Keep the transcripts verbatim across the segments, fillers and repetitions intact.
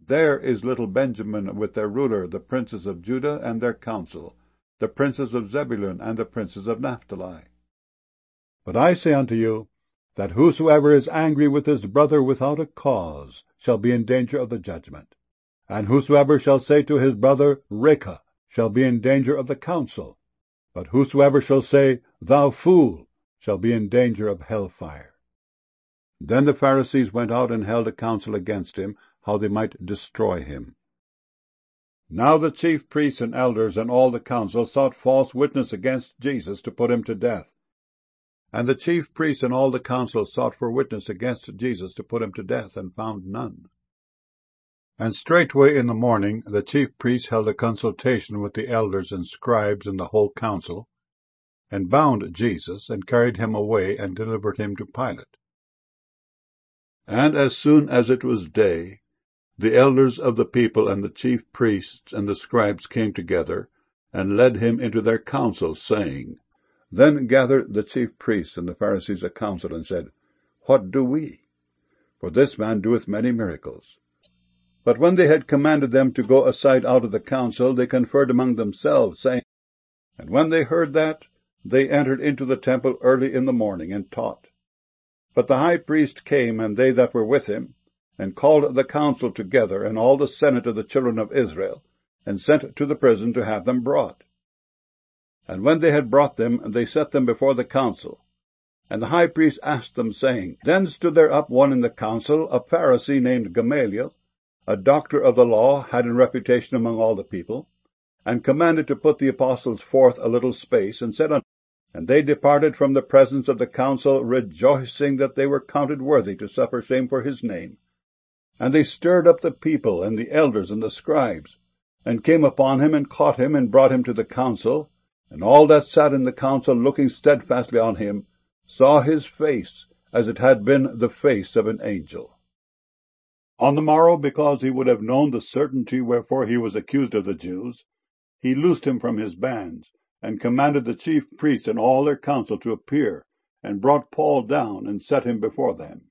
There is little Benjamin with their ruler, the princes of Judah and their council, the princes of Zebulun and the princes of Naphtali. But I say unto you, that whosoever is angry with his brother without a cause shall be in danger of the judgment. And whosoever shall say to his brother, Raca, shall be in danger of the council. But whosoever shall say, Thou fool, shall be in danger of hell fire. Then the Pharisees went out and held a council against him, how they might destroy him. Now the chief priests and elders and all the council sought false witness against Jesus to put him to death. And the chief priests and all the council sought for witness against Jesus to put him to death, and found none. And straightway in the morning the chief priests held a consultation with the elders and scribes and the whole council, and bound Jesus, and carried him away, and delivered him to Pilate. And as soon as it was day, the elders of the people and the chief priests and the scribes came together, and led him into their council, saying, Then gathered the chief priests and the Pharisees a council, and said, What do we? For this man doeth many miracles. But when they had commanded them to go aside out of the council, they conferred among themselves, saying, And when they heard that, they entered into the temple early in the morning, and taught. But the high priest came, and they that were with him, and called the council together, and all the senate of the children of Israel, and sent to the prison to have them brought. And when they had brought them, they set them before the council. And the high priest asked them, saying, Then stood there up one in the council, a Pharisee named Gamaliel, a doctor of the law, had in reputation among all the people, and commanded to put the apostles forth a little space, and said unto them, And they departed from the presence of the council, rejoicing that they were counted worthy to suffer shame for his name. And they stirred up the people, and the elders, and the scribes, and came upon him, and caught him, and brought him to the council. And all that sat in the council, looking steadfastly on him, saw his face, as it had been the face of an angel. On the morrow, because he would have known the certainty wherefore he was accused of the Jews, he loosed him from his bands, and commanded the chief priests and all their council to appear, and brought Paul down, and set him before them.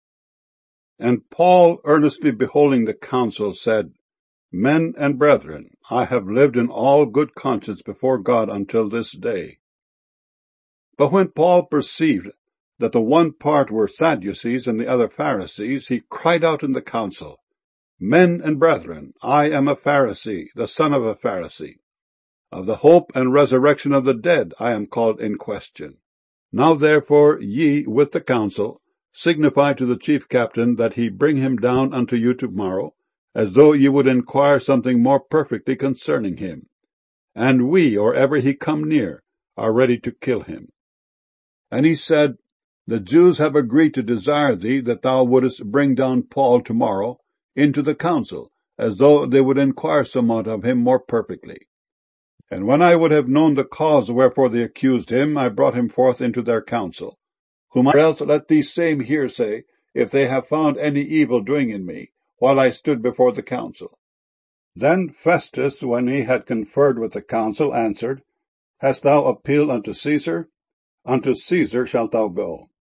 And Paul, earnestly beholding the council, said, Men and brethren, I have lived in all good conscience before God until this day. But when Paul perceived that the one part were Sadducees and the other Pharisees, he cried out in the council, Men and brethren, I am a Pharisee, the son of a Pharisee. Of the hope and resurrection of the dead I am called in question. Now therefore ye with the council signify to the chief captain that he bring him down unto you tomorrow, as though ye would inquire something more perfectly concerning him. And we, or ever he come near, are ready to kill him. And he said, The Jews have agreed to desire thee that thou wouldest bring down Paul tomorrow into the council, as though they would inquire somewhat of him more perfectly. And when I would have known the cause wherefore they accused him, I brought him forth into their council, whom I else let these same hear say, if they have found any evil doing in me, while I stood before the council. Then Festus, when he had conferred with the council, answered, Hast thou appealed unto Caesar? Unto Caesar shalt thou go.